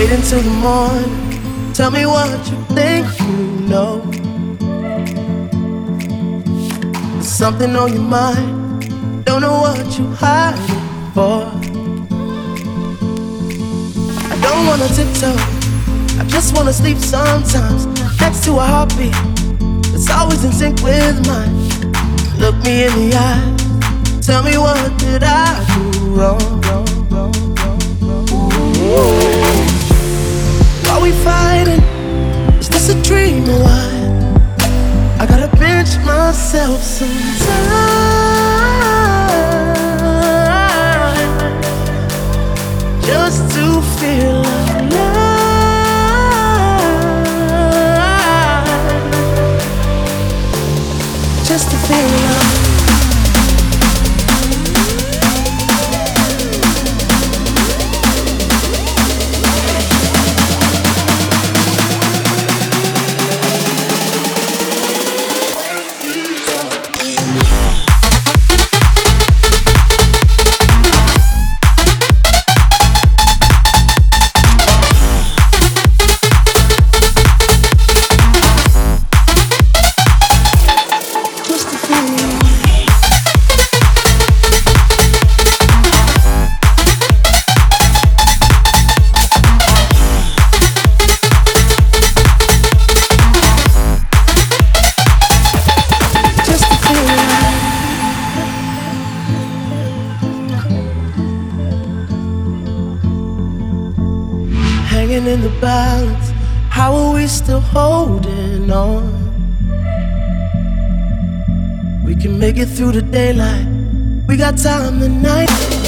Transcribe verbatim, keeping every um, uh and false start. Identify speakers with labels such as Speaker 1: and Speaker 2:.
Speaker 1: wait until the morning. Tell me what you think you know. There's something on your mind. Don't know what you hiding for. I don't wanna tiptoe, I just wanna sleep sometimes next to a heartbeat that's always in sync with mine. Look me in the eye, tell me what did I do wrong. Are we fighting? Is this a dream or what? I gotta pinch myself sometimes just to feel alive, just to feel alive. Hanging in the balance, how are we still holding on? We can make it through the daylight, we got time tonight.